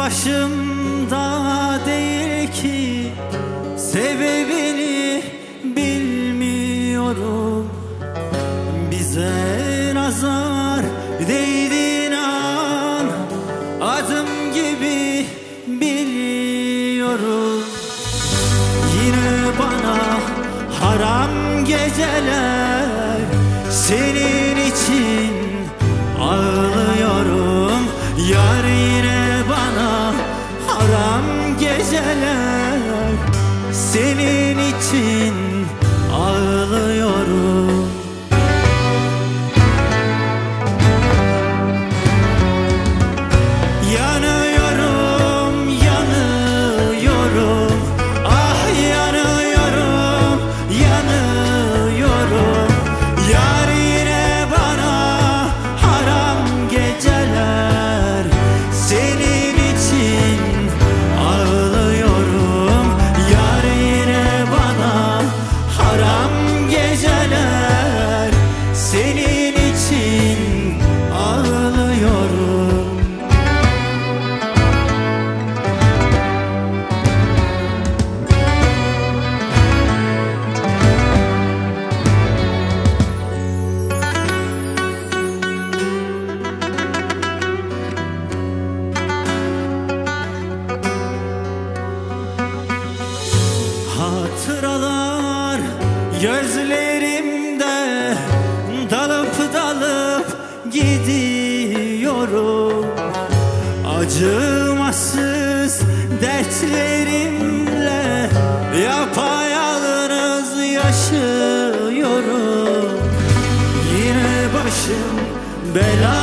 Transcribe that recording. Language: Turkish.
başımda değil ki, sebebini bilmiyorum. Bize nazar değdiğin an adım gibi biliyorum. Yine bana haram geceler, senin için ağlıyorum. Yar yine bana haram geceler, senin için ağlıyorum. Yanıyorum, yanıyorum, ah yanıyorum, yanıyorum. Yar yine bana haram geceler, senin için ağlıyorum. Yar yine bana haram geceler, senin için ağlıyorum. Hatıralar gözlerimde dalıp dalıp gidiyorum. Acımasız dertlerimle yapayalnız yaşıyorum. Yine başım belada.